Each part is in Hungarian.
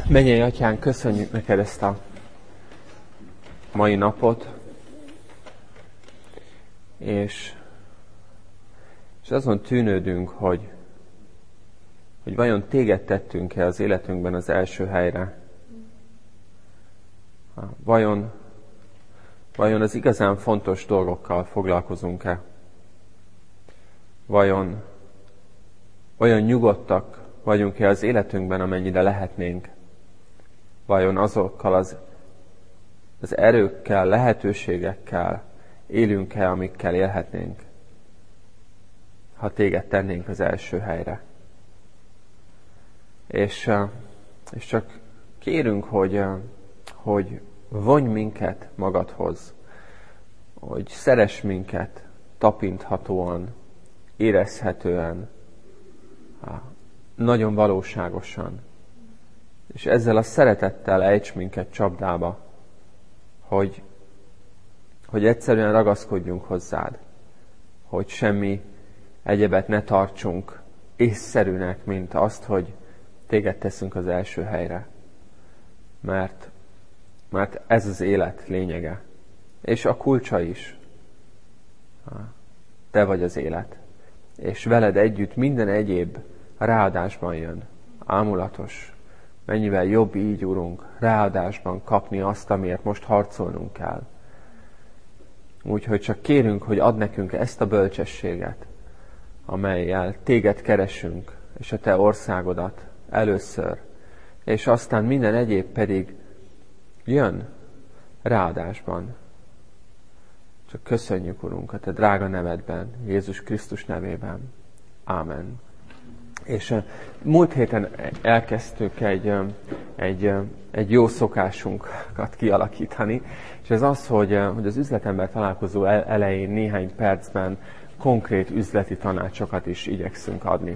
Mennyei Atyánk, köszönjük neked ezt a mai napot, és azon tűnődünk, hogy vajon téged tettünk-e az életünkben az első helyre? Vajon az igazán fontos dolgokkal foglalkozunk-e? Vajon olyan nyugodtak vagyunk-e az életünkben, amennyire lehetnénk? Vajon azokkal az erőkkel, lehetőségekkel élünk-e, amikkel élhetnénk, ha téged tennénk az első helyre? És csak kérünk, hogy vonj minket magadhoz, hogy szeress minket tapinthatóan, érezhetően, nagyon valóságosan. És ezzel a szeretettel ejts minket csapdába, hogy egyszerűen ragaszkodjunk hozzád, hogy semmi egyebet ne tartsunk észszerűnek, mint azt, hogy téged teszünk az első helyre. Mert ez az élet lényege. És a kulcsa is. Te vagy az élet. És veled együtt minden egyéb ráadásban jön. Ámulatos. Mennyivel jobb így, Urunk, ráadásban kapni azt, amiért most harcolnunk kell. Úgyhogy csak kérünk, hogy add nekünk ezt a bölcsességet, amellyel téged keresünk, és a te országodat először, és aztán minden egyéb pedig jön ráadásban. Csak köszönjük, Urunk, a te drága nevedben, Jézus Krisztus nevében. Ámen. És múlt héten elkezdtük egy jó szokásunkat kialakítani, és ez az, hogy az üzletember találkozó elején néhány percben konkrét üzleti tanácsokat is igyekszünk adni.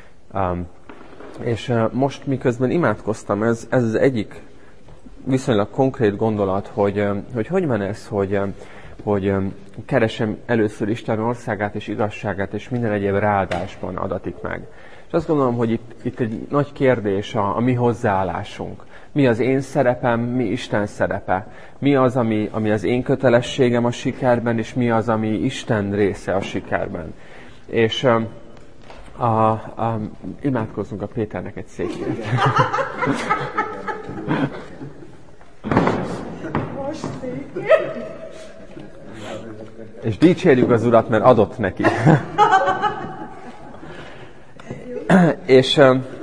És most miközben imádkoztam, ez az egyik viszonylag konkrét gondolat, hogy van ez, hogy keresem először Isten országát és igazságát, és minden egyéb ráadásban adatik meg. És azt gondolom, hogy itt egy nagy kérdés a mi hozzáállásunk. Mi az én szerepem, mi Isten szerepe? Mi az, ami az én kötelességem a sikerben, és mi az, ami Isten része a sikerben? És imádkozzunk a Péternek egy székért. És dicsérjük az Urat, mert adott neki. És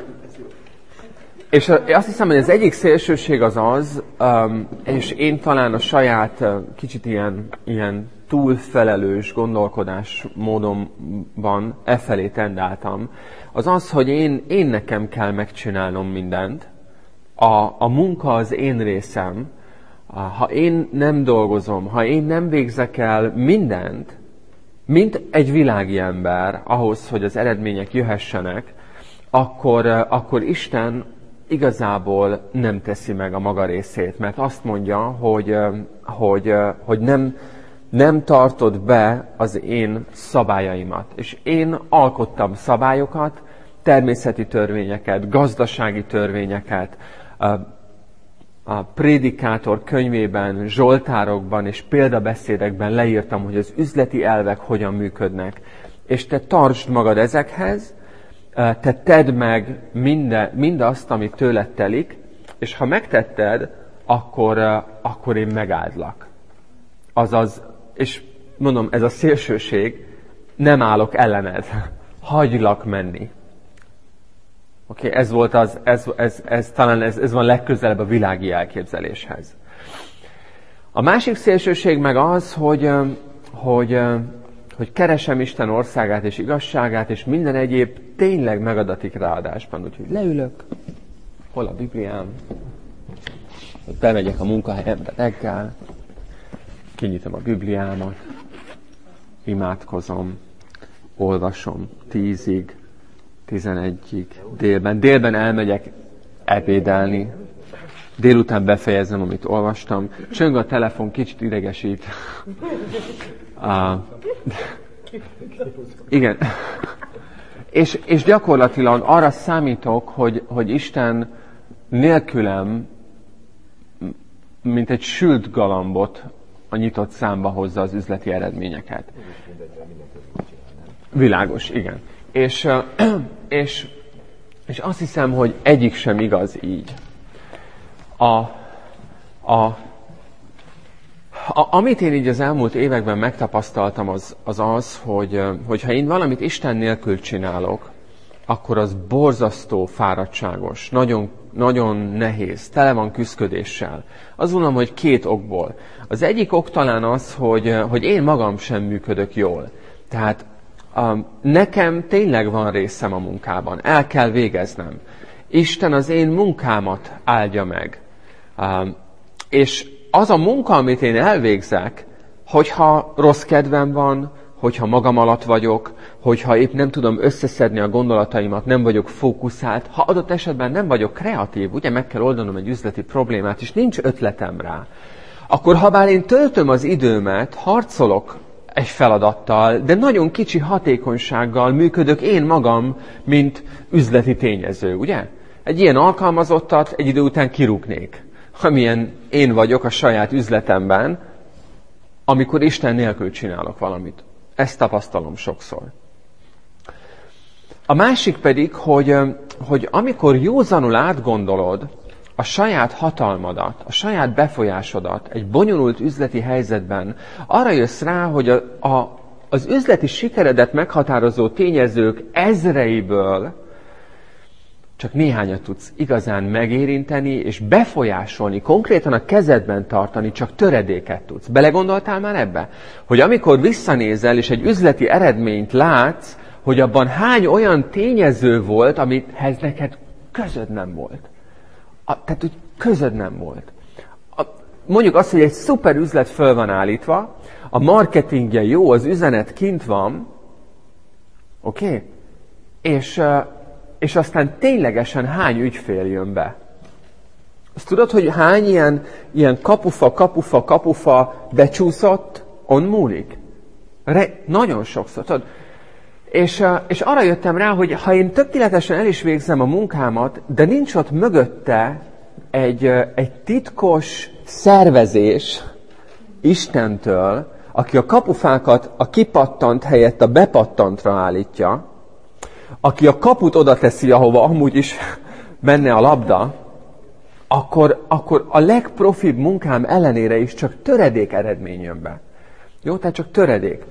azt hiszem, hogy az egyik szélsőség az, és én talán a saját kicsit ilyen túlfelelős gondolkodás módonban efelé tendáltam, az, hogy én nekem kell megcsinálnom mindent. A munka az én részem. Ha én nem dolgozom, ha én nem végzek el mindent, mint egy világi ember, ahhoz, hogy az eredmények jöhessenek, akkor Isten igazából nem teszi meg a maga részét, mert azt mondja, hogy nem tartod be az én szabályaimat. És én alkottam szabályokat, természeti törvényeket, gazdasági törvényeket, a Prédikátor könyvében, zsoltárokban és példabeszédekben leírtam, hogy az üzleti elvek hogyan működnek. És te tartsd magad ezekhez, te tedd meg mindazt, ami tőled telik, és ha megtetted, akkor én megáldlak. Azaz, és mondom, ez a szélsőség, nem állok ellened, hagylak menni. Oké, ez volt talán ez van legközelebb a világi elképzeléshez. A másik szélsőség meg az, hogy keresem Isten országát és igazságát, és minden egyéb tényleg megadatik ráadásban. Úgyhogy leülök, hol a Bibliám, bemegyek a munkahelyemre reggel, kinyitom a Bibliámat, imádkozom, olvasom 10-ig, 11-ig, délben elmegyek ebédelni, délután befejezem, amit olvastam. Csöng a telefon, kicsit idegesít. Igen. És gyakorlatilag arra számítok, hogy Isten nélkülem, mint egy sült galambot a nyitott számba hozza az üzleti eredményeket. Világos, igen. És azt hiszem, hogy egyik sem igaz így. Amit én így az elmúlt években megtapasztaltam, az, hogy ha én valamit Isten nélkül csinálok, akkor az borzasztó fáradtságos, nagyon, nagyon nehéz, tele van küszködéssel. Azt mondom, hogy 2 okból. Az egyik ok talán az, hogy én magam sem működök jól. Tehát nekem tényleg van részem a munkában, el kell végeznem. Isten az én munkámat áldja meg. És az a munka, amit én elvégzek, hogyha rossz kedvem van, hogyha magam alatt vagyok, hogyha épp nem tudom összeszedni a gondolataimat, nem vagyok fókuszált, ha adott esetben nem vagyok kreatív, ugye meg kell oldanom egy üzleti problémát, és nincs ötletem rá, akkor habár én töltöm az időmet, harcolok egy feladattal, de nagyon kicsi hatékonysággal működök én magam, mint üzleti tényező, ugye? Egy ilyen alkalmazottat egy idő után kirúgnék, amilyen én vagyok a saját üzletemben, amikor Isten nélkül csinálok valamit. Ezt tapasztalom sokszor. A másik pedig, hogy amikor józanul átgondolod a saját hatalmadat, a saját befolyásodat egy bonyolult üzleti helyzetben, arra jössz rá, hogy az üzleti sikeredet meghatározó tényezők ezreiből csak néhányat tudsz igazán megérinteni és befolyásolni, konkrétan a kezedben tartani, csak töredéket tudsz. Belegondoltál már ebbe? Hogy amikor visszanézel és egy üzleti eredményt látsz, hogy abban hány olyan tényező volt, amihez neked közöd nem volt. Tehát úgy közöd nem volt. Mondjuk azt, hogy egy szuper üzlet föl van állítva, a marketingje jó, az üzenet kint van, oké? És aztán ténylegesen hány ügyfél jön be? Azt tudod, hogy hány ilyen kapufa becsúszott, on múlik? Nagyon sokszor, tudod? És arra jöttem rá, hogy ha én tökéletesen el is végzem a munkámat, de nincs ott mögötte egy titkos szervezés Istentől, aki a kapufákat a kipattant helyett a bepattantra állítja, aki a kaput oda teszi, ahova amúgy is menne a labda, akkor a legprofibb munkám ellenére is csak töredék eredmény jön be. Jó, tehát csak töredék.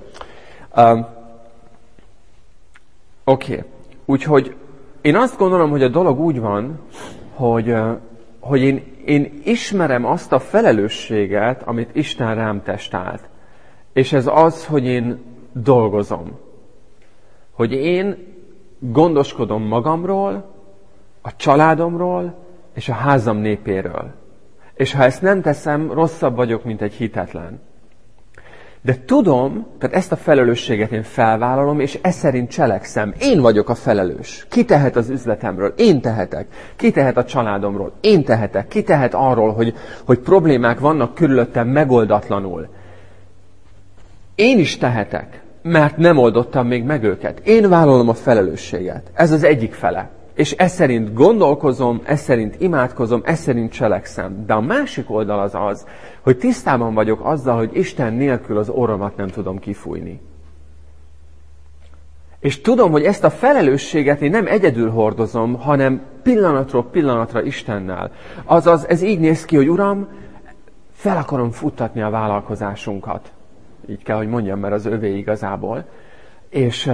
Oké. Úgyhogy én azt gondolom, hogy a dolog úgy van, hogy én ismerem azt a felelősséget, amit Isten rám testált. És ez az, hogy én dolgozom. Hogy én gondoskodom magamról, a családomról és a házam népéről. És ha ezt nem teszem, rosszabb vagyok, mint egy hitetlen. De tudom, tehát ezt a felelősséget én felvállalom, és ez szerint cselekszem. Én vagyok a felelős. Ki tehet az üzletemről? Én tehetek. Ki tehet a családomról? Én tehetek. Ki tehet arról, hogy problémák vannak körülöttem megoldatlanul? Én is tehetek, mert nem oldottam még meg őket. Én vállalom a felelősséget. Ez az egyik fele. És ez szerint gondolkozom, ez szerint imádkozom, ez szerint cselekszem. De a másik oldal az, hogy tisztában vagyok azzal, hogy Isten nélkül az orromat nem tudom kifújni. És tudom, hogy ezt a felelősséget én nem egyedül hordozom, hanem pillanatról pillanatra Istennel. Azaz, ez így néz ki, hogy Uram, fel akarom futtatni a vállalkozásunkat. Így kell, hogy mondjam, mert az övé igazából. És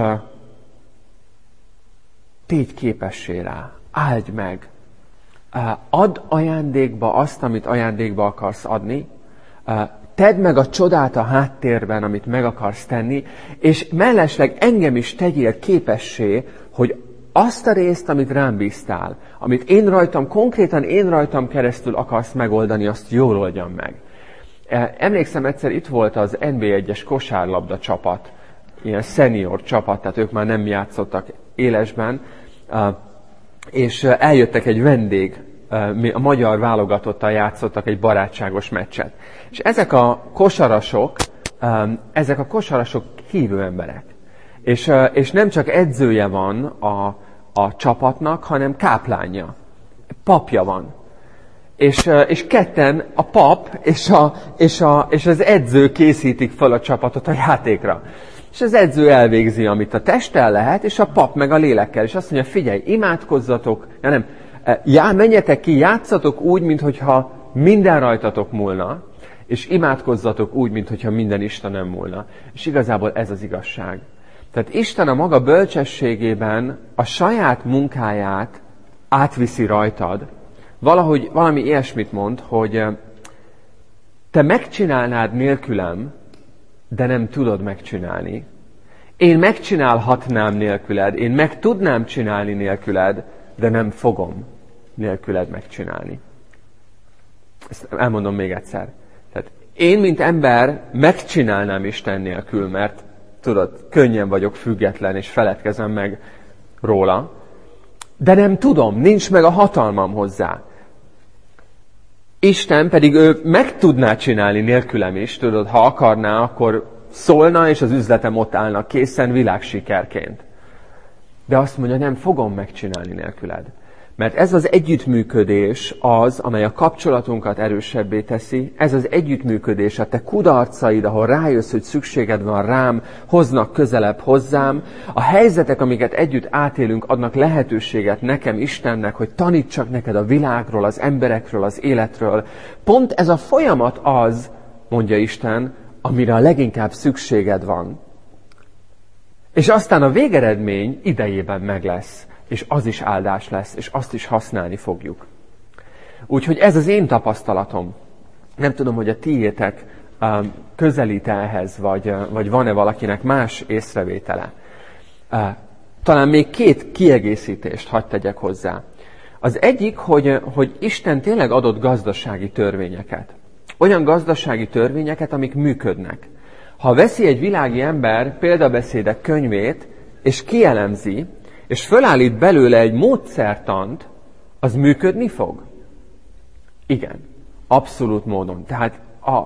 tégy képessé rá, áld meg. Add ajándékba azt, amit ajándékba akarsz adni. Tedd meg a csodát a háttérben, amit meg akarsz tenni, és mellesleg engem is tegyél képessé, hogy azt a részt, amit rám bíztál, amit konkrétan én rajtam keresztül akarsz megoldani, azt jól oldjam meg. Emlékszem, egyszer itt volt az NB1-es kosárlabda csapat, ilyen senior csapat, tehát ők már nem játszottak élesben, és eljöttek egy vendég, a magyar válogatottal játszottak egy barátságos meccset. És ezek a kosarasok hívő emberek. És nem csak edzője van a csapatnak, hanem káplánja. papja van. És ketten, a pap és az edző készítik fel a csapatot a játékra. És az edző elvégzi, amit a testtel lehet, és a pap meg a lélekkel. És azt mondja, figyelj, imádkozzatok, menjetek ki, játszatok úgy, minthogyha minden rajtatok múlna, és imádkozzatok úgy, minthogyha minden Istenem múlna. És igazából ez az igazság. Tehát Isten a maga bölcsességében a saját munkáját átviszi rajtad, valami ilyesmit mond, hogy te megcsinálnád nélkülem, de nem tudod megcsinálni. Én megcsinálhatnám nélküled, én meg tudnám csinálni nélküled, de nem fogom nélküled megcsinálni. Ezt elmondom még egyszer. Tehát én, mint ember, megcsinálnám Isten nélkül, mert tudod, könnyen vagyok független, és feledkezem meg róla, de nem tudom, nincs meg a hatalmam hozzá. Isten pedig ő meg tudná csinálni nélkülem is, tudod, ha akarná, akkor szólna, és az üzletem ott állna készen világsikerként. De azt mondja, nem fogom megcsinálni nélküled. Mert ez az együttműködés az, amely a kapcsolatunkat erősebbé teszi, ez az együttműködés, a te kudarcaid, ahol rájössz, hogy szükséged van rám, hoznak közelebb hozzám, a helyzetek, amiket együtt átélünk, adnak lehetőséget nekem, Istennek, hogy tanítsak neked a világról, az emberekről, az életről. Pont ez a folyamat az, mondja Isten, amire a leginkább szükséged van. És aztán a végeredmény idejében meg lesz. És az is áldás lesz, és azt is használni fogjuk. Úgyhogy ez az én tapasztalatom. Nem tudom, hogy a tiétek közelít ehhez, vagy van-e valakinek más észrevétele. Talán még 2 kiegészítést hadd tegyek hozzá. Az egyik, hogy Isten tényleg adott gazdasági törvényeket. Olyan gazdasági törvényeket, amik működnek. Ha veszi egy világi ember példabeszédek könyvét, és kielemzi, és fölállít belőle egy módszertant, az működni fog? Igen. Abszolút módon. Tehát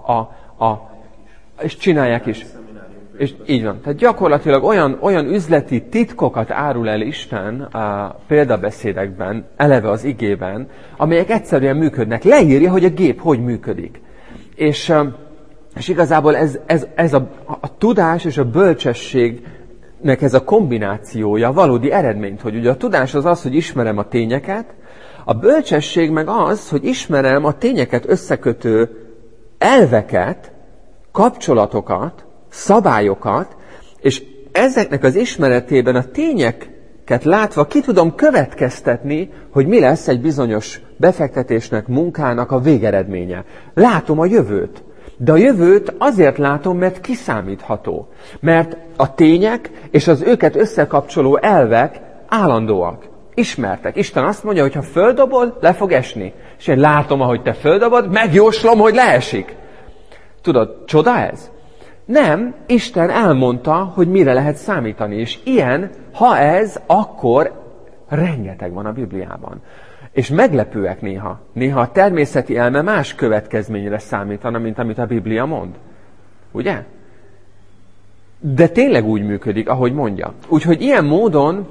és csinálják is. És így van. Tehát gyakorlatilag olyan üzleti titkokat árul el Isten a példabeszédekben, eleve az igében, amelyek egyszerűen működnek. Leírja, hogy a gép hogy működik. És igazából ez a tudás és a bölcsességnek ez a kombinációja valódi eredményt, hogy ugye a tudás az, hogy ismerem a tényeket, a bölcsesség meg az, hogy ismerem a tényeket összekötő elveket, kapcsolatokat, szabályokat, és ezeknek az ismeretében a tényeket látva ki tudom következtetni, hogy mi lesz egy bizonyos befektetésnek, munkának a végeredménye. Látom a jövőt. De a jövőt azért látom, mert kiszámítható. Mert a tények és az őket összekapcsoló elvek állandóak, ismertek. Isten azt mondja, hogy ha földobod, le fog esni. És én látom, ahogy te földobod, megjóslom, hogy leesik. Tudod, csoda ez? Nem, Isten elmondta, hogy mire lehet számítani. És ilyen, ha ez, akkor rengeteg van a Bibliában. És meglepőek néha. Néha a természeti elme más következményre számítana, mint amit a Biblia mond. Ugye? De tényleg úgy működik, ahogy mondja. Úgyhogy ilyen módon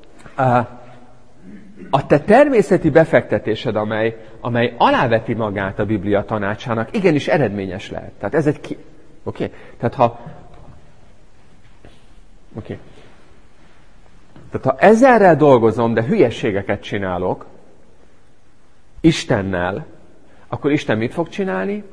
a te természeti befektetésed, amely aláveti magát a Biblia tanácsának, igenis eredményes lehet. Tehát ez egy Oké? Tehát ha ezerrel dolgozom, de hülyeségeket csinálok, Istennel, akkor Isten mit fog csinálni?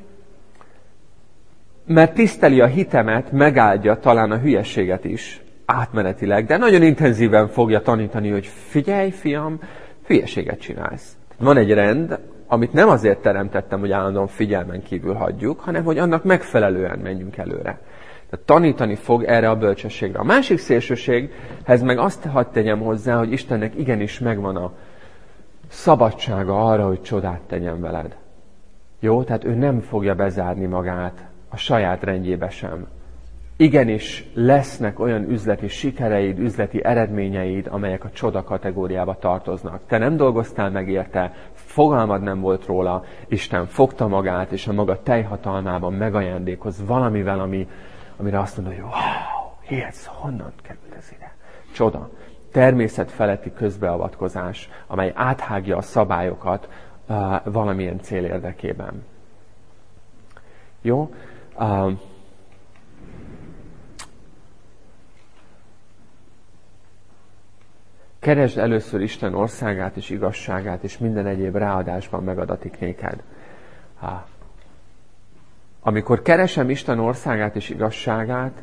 Mert tiszteli a hitemet, megáldja talán a hülyeséget is, átmenetileg, de nagyon intenzíven fogja tanítani, hogy figyelj, fiam, hülyeséget csinálsz. Van egy rend, amit nem azért teremtettem, hogy állandóan figyelmen kívül hagyjuk, hanem hogy annak megfelelően menjünk előre. Tehát tanítani fog erre a bölcsességre. A másik szélsőséghez meg azt hadd tegyem hozzá, hogy Istennek igenis megvan a szabadsága arra, hogy csodát tegyen veled. Jó? Tehát ő nem fogja bezárni magát a saját rendjébe sem. Igenis lesznek olyan üzleti sikereid, üzleti eredményeid, amelyek a csoda kategóriába tartoznak. Te nem dolgoztál meg érte, fogalmad nem volt róla, Isten fogta magát, és a maga teljhatalmában megajándékoz valamivel, amire azt mondod, hogy wow, hihetsz, honnan került ez ide? Csoda. természetfeletti közbeavatkozás, amely áthágja a szabályokat valamilyen cél érdekében. Jó? Keresd először Isten országát és igazságát, és minden egyéb ráadásban megadatik néked. Amikor keresem Isten országát és igazságát,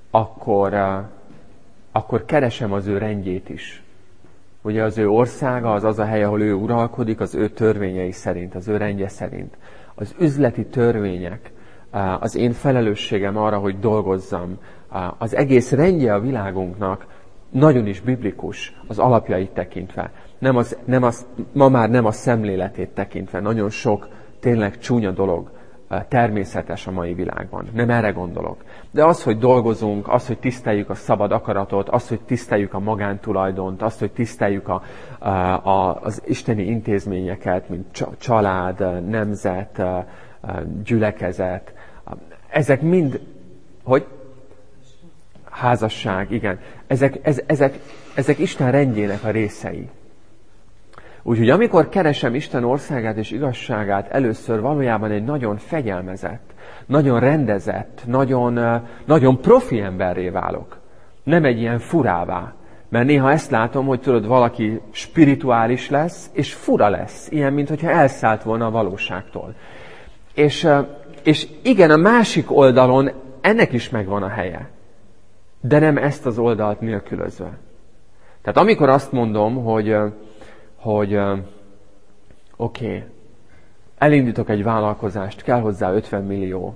akkor keresem az ő rendjét is. Ugye az ő országa az az a hely, ahol ő uralkodik, az ő törvényei szerint, az ő rendje szerint. Az üzleti törvények, az én felelősségem arra, hogy dolgozzam, az egész rendje a világunknak nagyon is biblikus az alapjait tekintve. Ma már nem a szemléletét tekintve. Nagyon sok tényleg csúnya dolog természetes a mai világban. Nem erre gondolok. De az, hogy dolgozunk, az, hogy tiszteljük a szabad akaratot, az, hogy tiszteljük a magántulajdont, az, hogy tiszteljük az isteni intézményeket, mint család, nemzet, gyülekezet. Ezek mind, hogy? Házasság, igen. Ezek Isten rendjének a részei. Úgyhogy amikor keresem Isten országát és igazságát, először valójában egy nagyon fegyelmezett, nagyon rendezett, nagyon profi emberré válok. Nem egy ilyen furává. Mert néha ezt látom, hogy tudod, valaki spirituális lesz, és fura lesz. Ilyen, mintha elszállt volna a valóságtól. És igen, a másik oldalon ennek is megvan a helye. De nem ezt az oldalt nélkülözve. Tehát amikor azt mondom, hogy oké, elindítok egy vállalkozást, kell hozzá 50 millió,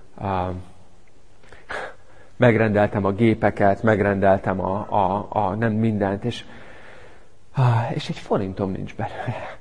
megrendeltem a gépeket, megrendeltem a nem mindent, és egy forintom nincs belőle.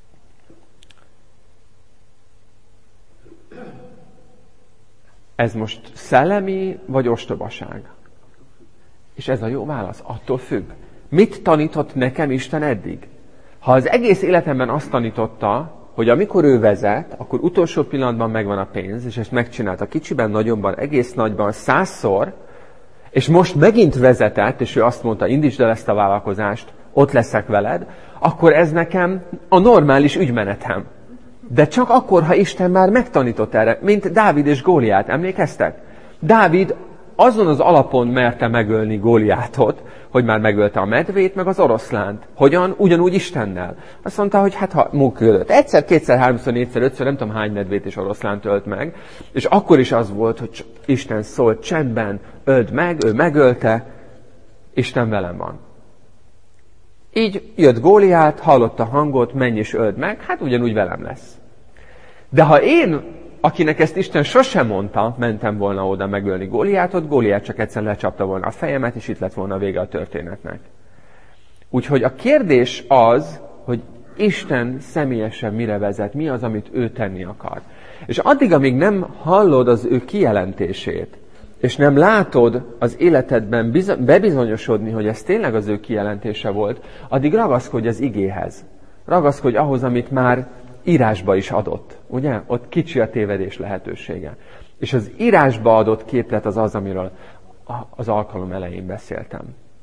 Ez most szellemi vagy ostobaság? És ez a jó válasz, attól függ. Mit tanított nekem Isten eddig? Ha az egész életemben azt tanította, hogy amikor ő vezet, akkor utolsó pillanatban megvan a pénz, és ezt megcsinálta kicsiben, nagyobban, egész nagyban, 100-szor, és most megint vezetett, és ő azt mondta, indítsd el ezt a vállalkozást, ott leszek veled, akkor ez nekem a normális ügymenetem. De csak akkor, ha Isten már megtanított erre, mint Dávid és Góliát, emlékeztek? Dávid azon az alapon merte megölni Góliátot, hogy már megölte a medvét, meg az oroszlánt. Hogyan? Ugyanúgy Istennel. Azt mondta, hogy hát ha működött. Egyszer, kétszer, háromszor, négyszer, ötször, nem tudom hány medvét és oroszlánt ölt meg, és akkor is az volt, hogy Isten szólt csendben, öld meg, ő megölte, Isten velem van. Így jött Góliát, hallotta a hangot, menj és öld meg, hát ugyanúgy velem lesz. De ha én, akinek ezt Isten sosem mondta, mentem volna oda megölni Góliátot, Góliát csak egyszer lecsapta volna a fejemet, és itt lett volna a vége a történetnek. Úgyhogy a kérdés az, hogy Isten személyesen mire vezet, mi az, amit ő tenni akar. És addig, amíg nem hallod az ő kijelentését, és nem látod az életedben bebizonyosodni, hogy ez tényleg az ő kijelentése volt, addig ragaszkodj az igéhez. Ragaszkodj ahhoz, amit már írásba is adott. Ugye? Ott kicsi a tévedés lehetősége. És az írásba adott képlet az, amiről az alkalom elején beszéltem.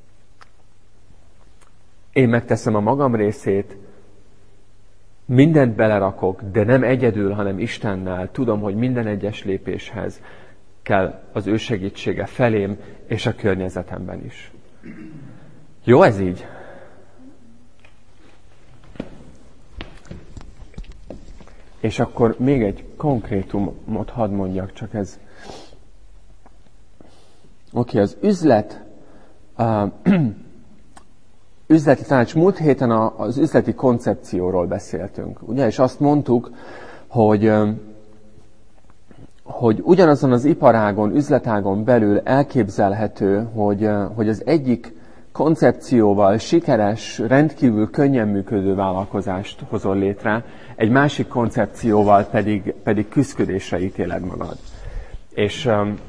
Én megteszem a magam részét, mindent belerakok, de nem egyedül, hanem Istennel. Tudom, hogy minden egyes lépéshez kell az ő segítsége felém, és a környezetemben is. Jó ez így? És akkor még egy konkrétumot hadd mondjak, csak ez. Oké, az üzleti tanács. Múlt héten az üzleti koncepcióról beszéltünk, ugye? És azt mondtuk, hogy ugyanazon az iparágon, üzletágon belül elképzelhető, hogy az egyik koncepcióval sikeres, rendkívül könnyen működő vállalkozást hozol létre, egy másik koncepcióval pedig küszködésre ítéled magad. És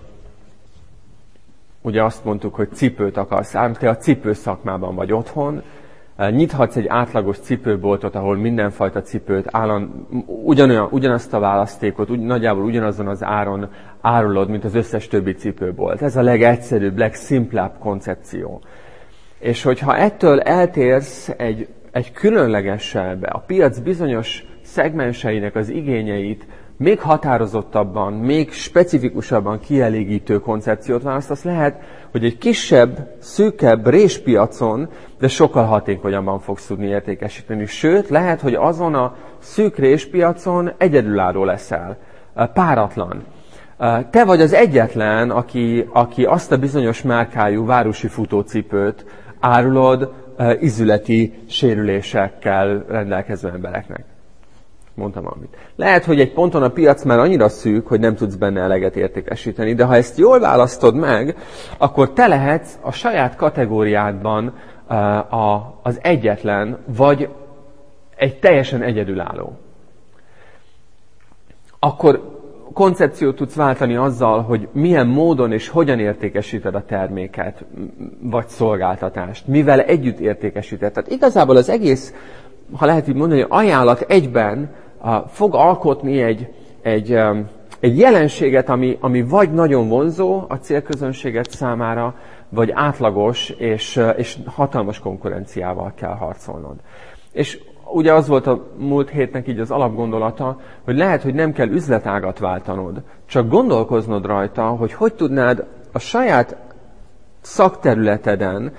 ugye azt mondtuk, hogy cipőt akarsz árulni, te a cipőszakmában vagy otthon, nyithatsz egy átlagos cipőboltot, ahol mindenfajta cipőt ugyanazt a választékot, nagyjából ugyanazon az áron árulod, mint az összes többi cipőbolt. Ez a legegyszerűbb, legszimplább koncepció. És hogyha ettől eltérsz egy különlegesebbe, a piac bizonyos szegmenseinek az igényeit még határozottabban, még specifikusabban kielégítő koncepciót választasz, lehet, hogy egy kisebb, szűkebb réspiacon, de sokkal hatékonyabban fogsz tudni értékesíteni. Sőt, lehet, hogy azon a szűk réspiacon egyedülálló leszel, páratlan. Te vagy az egyetlen, aki azt a bizonyos márkájú városi futócipőt árulod ízületi sérülésekkel rendelkező embereknek. Mondtam valamit. Lehet, hogy egy ponton a piac már annyira szűk, hogy nem tudsz benne eleget értékesíteni, de ha ezt jól választod meg, akkor te lehetsz a saját kategóriádban az egyetlen, vagy egy teljesen egyedülálló. Akkor koncepciót tudsz váltani azzal, hogy milyen módon és hogyan értékesíted a terméket, vagy szolgáltatást, mivel együtt értékesíted. Tehát igazából az egész, ha lehet így mondani, ajánlat egyben fog alkotni egy jelenséget, ami vagy nagyon vonzó a célközönséget számára, vagy átlagos és hatalmas konkurenciával kell harcolnod. És ugye az volt a múlt hétnek így az alapgondolata, hogy lehet, hogy nem kell üzletágat váltanod, csak gondolkoznod rajta, hogy tudnád a saját szakterületeden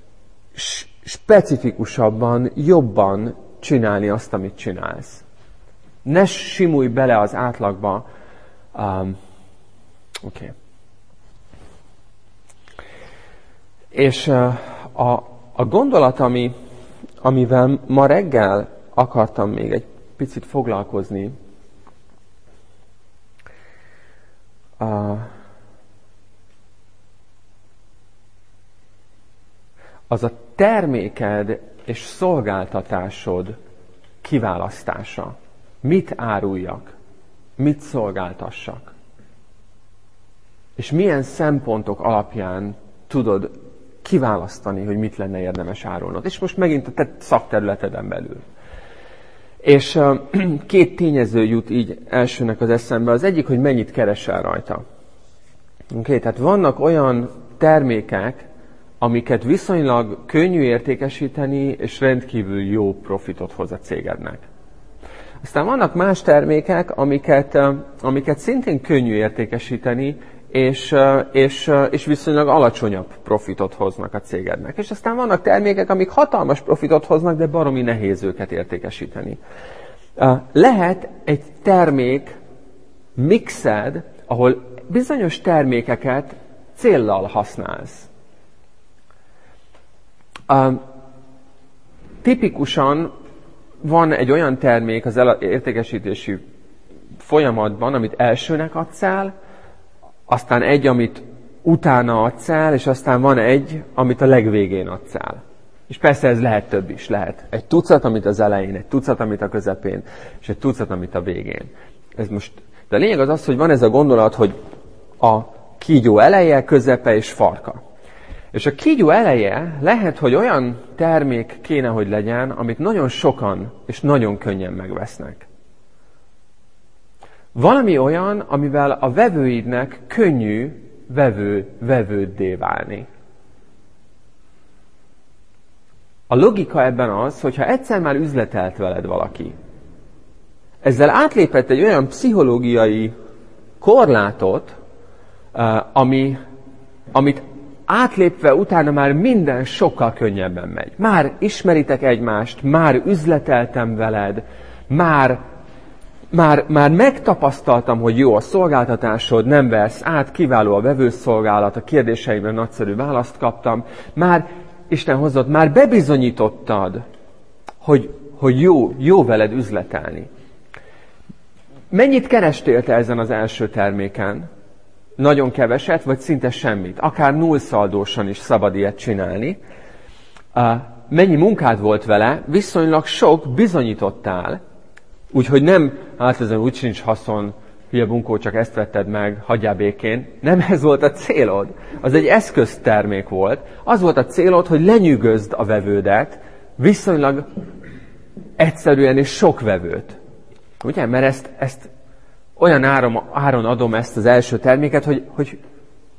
specifikusabban, jobban csinálni azt, amit csinálsz. Ne simulj bele az átlagba. Oké. És a gondolat, amivel ma reggel akartam még egy picit foglalkozni, az a terméked és szolgáltatásod kiválasztása. Mit áruljak? Mit szolgáltassak? És milyen szempontok alapján tudod kiválasztani, hogy mit lenne érdemes árulnod. És most megint a te szakterületeden belül. És két tényező jut így elsőnek az eszembe. Az egyik, hogy mennyit keresel rajta. Tehát vannak olyan termékek, amiket viszonylag könnyű értékesíteni, és rendkívül jó profitot hoz a cégednek. Aztán vannak más termékek, amiket szintén könnyű értékesíteni, és viszonylag alacsonyabb profitot hoznak a cégednek. És aztán vannak termékek, amik hatalmas profitot hoznak, de baromi nehéz őket értékesíteni. Lehet egy termék mixed, ahol bizonyos termékeket céllal használsz. Tipikusan van egy olyan termék az értékesítési folyamatban, amit elsőnek adsz el, aztán egy, amit utána adsz el, és aztán van egy, amit a legvégén adsz el. És persze ez lehet több is, lehet. Egy tucat, amit az elején, egy tucat, amit a közepén, és egy tucat, amit a végén. De a lényeg az, hogy van ez a gondolat, hogy a kígyó eleje, közepe és farka. És a kígyó eleje lehet, hogy olyan termék kéne, hogy legyen, amit nagyon sokan és nagyon könnyen megvesznek. Valami olyan, amivel a vevőidnek könnyű vevőddé válni. A logika ebben az, hogyha egyszer már üzletelt veled valaki, ezzel átlépett egy olyan pszichológiai korlátot, amit átlépve utána már minden sokkal könnyebben megy. Már ismeritek egymást, már üzleteltem veled, már megtapasztaltam, hogy jó a szolgáltatásod, nem versz át, kiváló a vevőszolgálat, a kérdéseimre nagyszerű választ kaptam, már, Isten hozott, már bebizonyítottad, hogy jó veled üzletelni. Mennyit kerestél te ezen az első terméken? Nagyon keveset, vagy szinte semmit. Akár nullszaldósan is szabad ilyet csinálni. Mennyi munkád volt vele? Viszonylag sok, bizonyítottál. Úgyhogy nem, ezen úgy sincs haszon, hülye bunkó, csak ezt vetted meg, hagyjál békén. Nem ez volt a célod. Az egy eszköztermék volt. Az volt a célod, hogy lenyűgözd a vevődet, viszonylag egyszerűen és sok vevőt. Ugye? Mert ezt olyan áron adom ezt az első terméket, hogy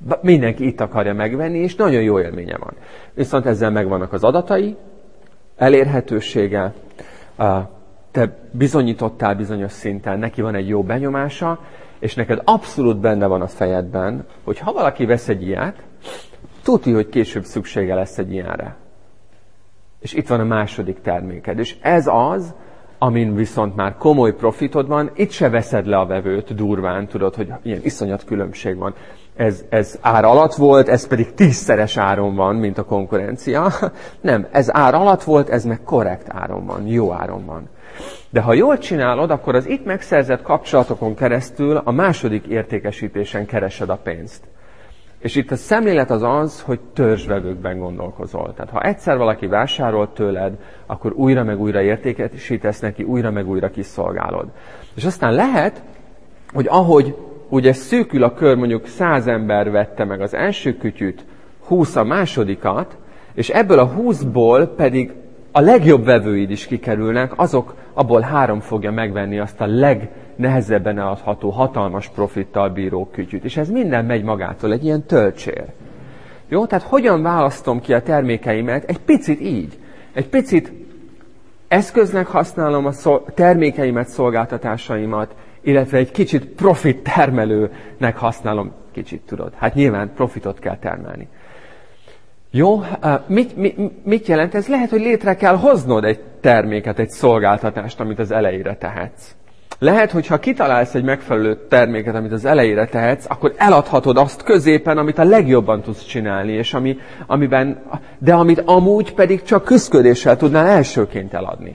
Mindenki itt akarja megvenni, és nagyon jó élménye van. Viszont ezzel megvannak az adatai, elérhetősége, te bizonyítottál bizonyos szinten, neki van egy jó benyomása, és neked abszolút benne van a fejedben, hogy ha valaki vesz egy ilyet, tudja, hogy később szüksége lesz egy ilyenre. És itt van a második terméked. És ez az, amin viszont már komoly profitod van, itt se veszed le a vevőt durván, tudod, hogy ilyen iszonyat különbség van. Ez ár alatt volt, ez pedig 10-szeres áron van, mint a konkurencia. Nem, ez ár alatt volt, ez meg korrekt áron van, jó áron van. De ha jól csinálod, akkor az itt megszerzett kapcsolatokon keresztül a második értékesítésen keresed a pénzt. És itt a szemlélet az az, hogy törzsvevőkben gondolkozol. Tehát ha egyszer valaki vásárolt tőled, akkor újra meg újra értékesítesz neki, újra meg újra kiszolgálod. És aztán lehet, hogy ahogy ugye szűkül a kör, mondjuk 100 ember vette meg az első kütyűt, 20 a másodikat, és ebből a 20-ból pedig a legjobb vevőid is kikerülnek, abból 3 fogja megvenni azt a legnehezebben eladható, hatalmas profittal bíró kütyűt. És ez minden megy magától, egy ilyen töltsér. Jó? Tehát hogyan választom ki a termékeimet? Egy picit így. Egy picit eszköznek használom a termékeimet, szolgáltatásaimat, illetve egy kicsit profit termelőnek használom. Kicsit tudod. Hát nyilván profitot kell termelni. Jó, mit jelent ez? Lehet, hogy létre kell hoznod egy terméket, egy szolgáltatást, amit az elejére tehetsz. Lehet, hogy ha kitalálsz egy megfelelő terméket, amit az elejére tehetsz, akkor eladhatod azt középen, amit a legjobban tudsz csinálni, és de amit amúgy pedig csak küszködéssel tudnál elsőként eladni.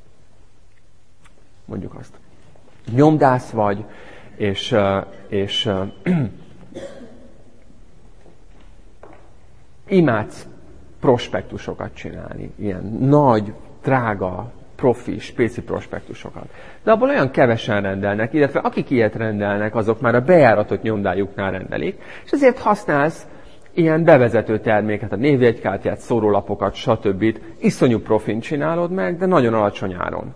Mondjuk azt. Nyomdász vagy, és imádsz prospektusokat csinálni, ilyen nagy, drága, profi, spéci prospektusokat. De abból olyan kevesen rendelnek, illetve akik ilyet rendelnek, azok már a bejáratott nyomdájuknál rendelik, és ezért használsz ilyen bevezető terméket, a névjegykártyát, szórólapokat, stb. Iszonyú profin csinálod meg, de nagyon alacsony áron.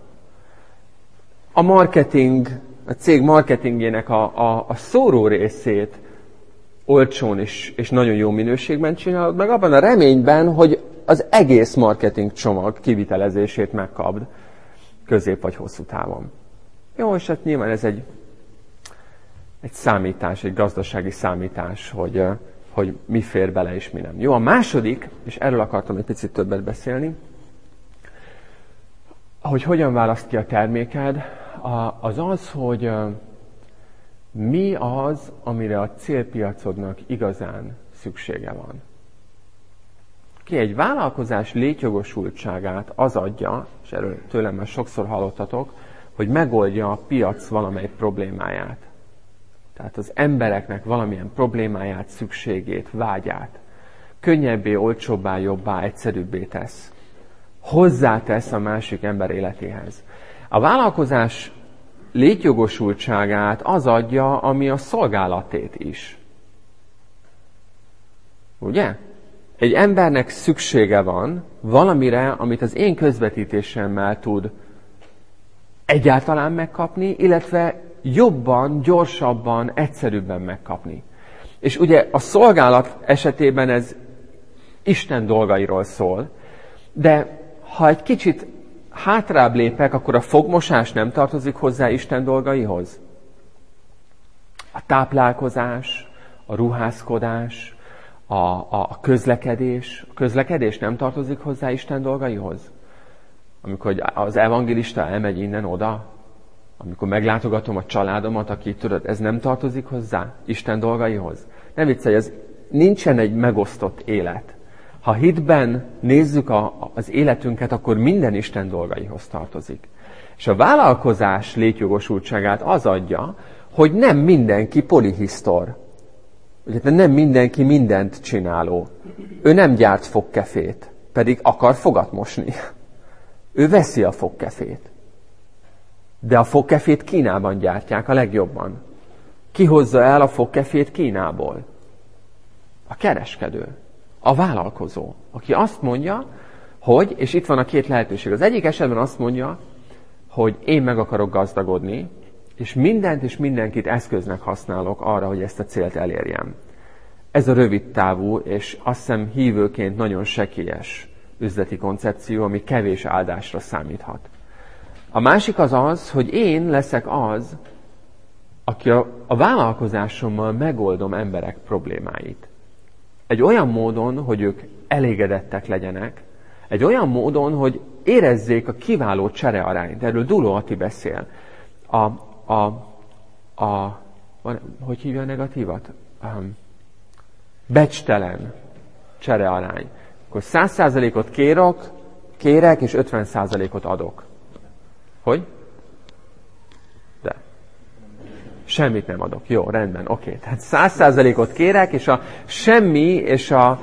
A cég marketingének a szóró részét olcsón és nagyon jó minőségben csinálod, meg abban a reményben, hogy az egész marketing csomag kivitelezését megkapd közép vagy hosszú távon. Jó, és hát nyilván ez egy számítás, egy gazdasági számítás, hogy mi fér bele és mi nem. Jó, a második, és erről akartam egy picit többet beszélni, hogy hogyan választ ki a terméked, az az, hogy mi az, amire a célpiacodnak igazán szüksége van. Egy vállalkozás létjogosultságát az adja, és erről tőlem már sokszor hallottatok, hogy megoldja a piac valamely problémáját. Tehát az embereknek valamilyen problémáját, szükségét, vágyát könnyebbé, olcsóbbá, jobbá, egyszerűbbé tesz. Hozzátesz a másik ember életéhez. A vállalkozás létjogosultságát az adja, ami a szolgálatét is. Ugye? Egy embernek szüksége van valamire, amit az én közvetítésemmel tud egyáltalán megkapni, illetve jobban, gyorsabban, egyszerűbben megkapni. És ugye a szolgálat esetében ez Isten dolgairól szól, de ha egy kicsit hátrább lépek, akkor a fogmosás nem tartozik hozzá Isten dolgaihoz? A táplálkozás, a ruházkodás, a közlekedés. A közlekedés nem tartozik hozzá Isten dolgaihoz? Amikor az evangélista elmegy innen oda, amikor meglátogatom a családomat, aki tudod, ez nem tartozik hozzá Isten dolgaihoz? Nem viccelj, ez nincsen egy megosztott élet. Ha hitben nézzük az életünket, akkor minden Isten dolgaihoz tartozik. És a vállalkozás létjogosultságát az adja, hogy nem mindenki polihisztor. Ugye nem mindenki mindent csináló. Ő nem gyárt fogkefét, pedig akar fogat mosni. Ő veszi a fogkefét. De a fogkefét Kínában gyártják a legjobban. Ki hozza el a fogkefét Kínából? A kereskedő, a vállalkozó, aki azt mondja, hogy, és itt van a két lehetőség. Az egyik esetben azt mondja, hogy én meg akarok gazdagodni, és mindent és mindenkit eszköznek használok arra, hogy ezt a célt elérjem. Ez a rövidtávú, és azt hiszem hívőként nagyon sekélyes üzleti koncepció, ami kevés áldásra számíthat. A másik az, hogy én leszek az, aki a vállalkozásommal megoldom emberek problémáit. Egy olyan módon, hogy ők elégedettek legyenek, egy olyan módon, hogy érezzék a kiváló cserearányt. Erről Duló Ati beszél. Hogy hívja a negatívat? Becstelen cserearány. Akkor 100%-ot kérek, és 50%-ot adok. Hogy? De. Semmit nem adok. Jó, rendben, oké. Tehát 100%-ot kérek, és a semmi és a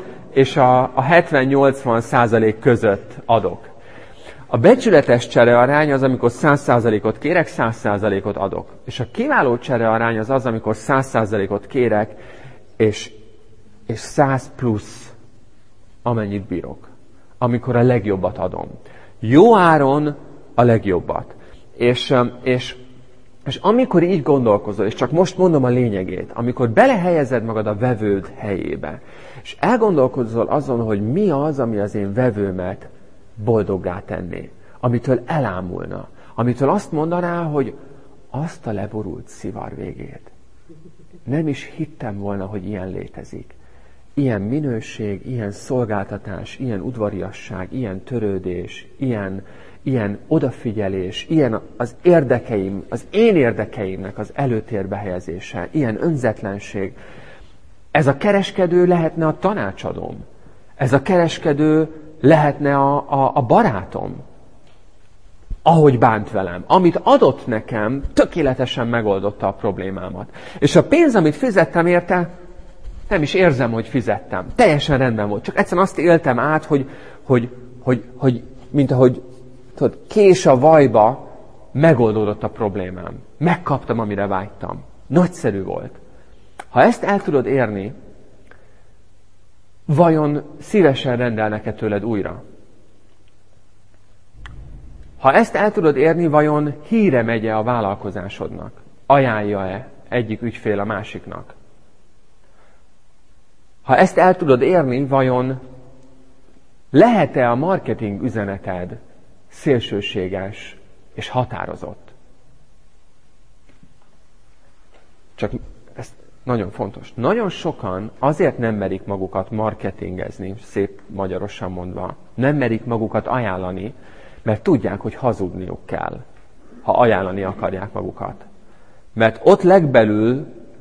70-80% között adok. A becsületes cserearány az, amikor 100%-ot kérek, 100%-ot adok. És a kiváló cserearány az, amikor 100%-ot kérek, és 100 plusz, amennyit bírok. Amikor a legjobbat adom. Jó áron a legjobbat. És amikor így gondolkozol, és csak most mondom a lényegét, amikor belehelyezed magad a vevőd helyébe, és elgondolkozol azon, hogy mi az, ami az én vevőmet boldoggá tenné, amitől elámulna, amitől azt mondaná, hogy azt a leborult szivar végét. Nem is hittem volna, hogy ilyen létezik. Ilyen minőség, ilyen szolgáltatás, ilyen udvariasság, ilyen törődés, ilyen odafigyelés, ilyen az érdekeim, az én érdekeimnek az előtérbe helyezése, ilyen önzetlenség. Ez a kereskedő lehetne a tanácsadóm. Ez a kereskedő lehetne a barátom. Ahogy bánt velem. Amit adott nekem, tökéletesen megoldotta a problémámat. És a pénz, amit fizettem érte, nem is érzem, hogy fizettem. Teljesen rendben volt. Csak egyszerűen azt éltem át, hogy mint ahogy tudod, kés a vajba, megoldódott a problémám. Megkaptam, amire vágytam. Nagyszerű volt. Ha ezt el tudod érni, vajon szívesen rendelnek-e tőled újra? Ha ezt el tudod érni, vajon híre megy-e a vállalkozásodnak? Ajánlja-e egyik ügyfél a másiknak? Ha ezt el tudod érni, vajon lehet-e a marketing üzeneted szélsőséges és határozott? Csak ez nagyon fontos. Nagyon sokan azért nem merik magukat marketingezni, szép magyarosan mondva, nem merik magukat ajánlani, mert tudják, hogy hazudniuk kell, ha ajánlani akarják magukat. Mert ott legbelül,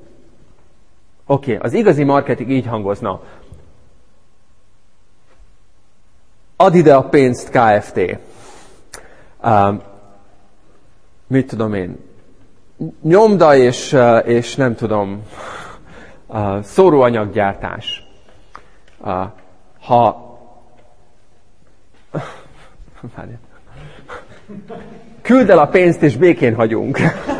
az igazi marketing így hangozna. Add ide a pénzt, Kft. Mit tudom én? Nyomda és nem tudom, szóróanyaggyártás. Küld el a pénzt, és békén hagyunk.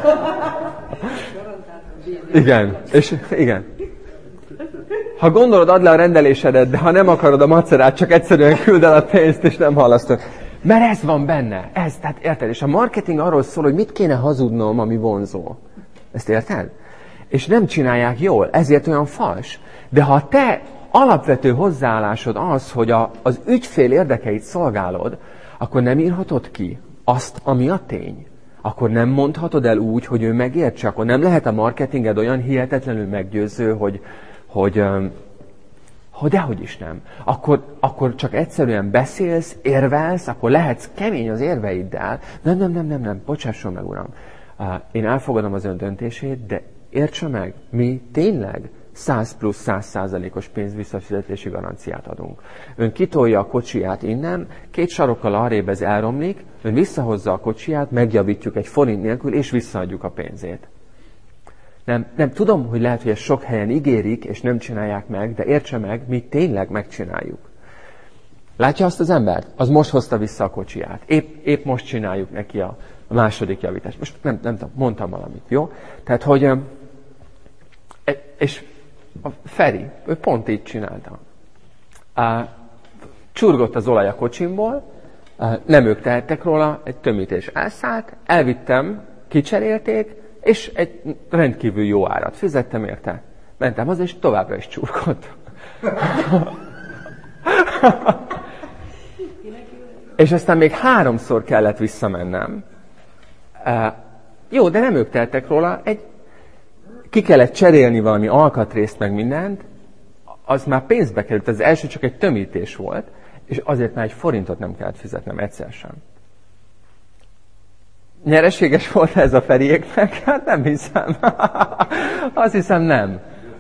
Igen. Ha gondolod, add le a rendelésedet, de ha nem akarod a macerát, csak egyszerűen küld el a pénzt, és nem halasztod. Mert ez van benne. Tehát érted? És a marketing arról szól, hogy mit kéne hazudnom, ami vonzó. Ezt érted? És nem csinálják jól, ezért olyan fals. De ha a te alapvető hozzáállásod az, hogy az ügyfél érdekeit szolgálod, akkor nem írhatod ki azt, ami a tény. Akkor nem mondhatod el úgy, hogy ő megértse. Akkor nem lehet a marketinged olyan hihetetlenül meggyőző, hogy dehogy is nem. Akkor csak egyszerűen beszélsz, érvelsz, akkor lehetsz kemény az érveiddel. Nem, bocsásson meg, uram. Én elfogadom az ön döntését, de értse meg, mi tényleg 100 plusz 100%-os pénzvisszafizetési garanciát adunk. Ön kitolja a kocsiját innen, 2 sarokkal arrébb ez elromlik, ön visszahozza a kocsiját, megjavítjuk egy forint nélkül, és visszaadjuk a pénzét. Nem tudom, hogy lehet, hogy ezt sok helyen ígérik, és nem csinálják meg, de értse meg, mi tényleg megcsináljuk. Látja azt az embert? Az most hozta vissza a kocsiját. Épp most csináljuk neki a második javítást. Most nem tudom, mondtam valamit, jó? Tehát, hogy... És a Feri, ő pont így csinálta. Csurgott az olaj a kocsimból, nem ők tehettek róla, egy tömítés elszállt, elvittem, kicserélték, és egy rendkívül jó árat fizettem érte. Mentem haza, és továbbra is csurgott. És aztán még 3-szor kellett visszamennem. Jó, de nem ők teltek róla. Ki kellett cserélni valami alkatrészt, meg mindent. Az már pénzbe került. Az első csak egy tömítés volt. És azért már 1 forintot nem kellett fizetnem egyszer sem. Nyereséges volt ez a Feriéknek? Hát nem hiszem. Azt hiszem nem.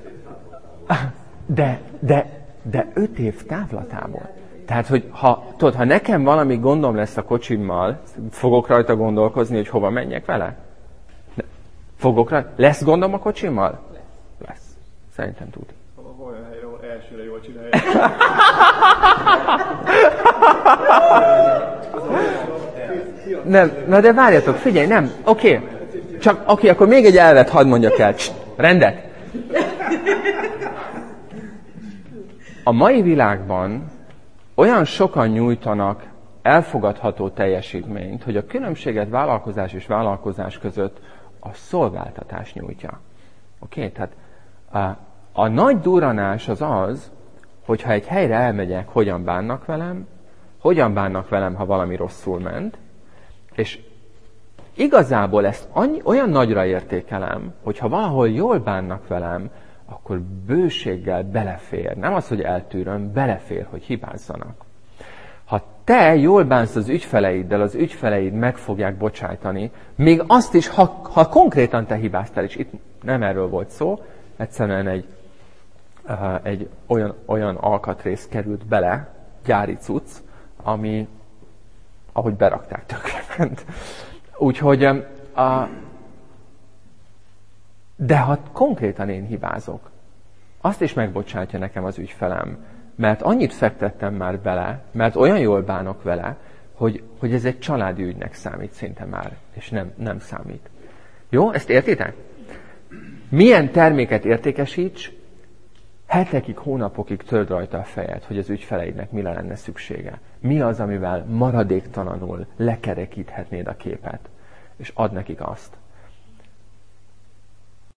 De 5 év távlatából. Tehát, hogy ha nekem valami gondom lesz a kocsimmal, fogok rajta gondolkozni, hogy hova menjek vele? Fogok rajta? Lesz gondom a kocsimmal? Lesz. Szerintem tud. Olyan helyről elsőre jól csinálja. Nem, na de várjatok, figyelj, nem, oké. Csak, akkor még egy elvet hadd mondjak el. Rendet. A mai világban olyan sokan nyújtanak elfogadható teljesítményt, hogy a különbséget vállalkozás és vállalkozás között a szolgáltatás nyújtja. Oké? Tehát a nagy durranás az, hogyha egy helyre elmegyek, hogyan bánnak velem, ha valami rosszul ment, és igazából ezt olyan nagyra értékelem, hogyha valahol jól bánnak velem, akkor bőséggel belefér. Nem az, hogy eltűröm, belefér, hogy hibázzanak. Ha te jól bánsz az ügyfeleiddel, az ügyfeleid meg fogják bocsájtani, még azt is, ha konkrétan te hibáztál, és itt nem erről volt szó, egyszerűen egy olyan alkatrész került bele, gyári cucc, ami, ahogy berakták, tönkrement. Úgyhogy, de ha konkrétan én hibázok, azt is megbocsátja nekem az ügyfelem, mert annyit fektettem már bele, mert olyan jól bánok vele, hogy ez egy családi ügynek számít szinte már, és nem számít. Jó? Ezt értitek? Milyen terméket értékesíts, hetekig, hónapokig törd rajta a fejed, hogy az ügyfeleidnek mire lenne szüksége. Mi az, amivel maradéktalanul lekerekíthetnéd a képet, és add nekik azt.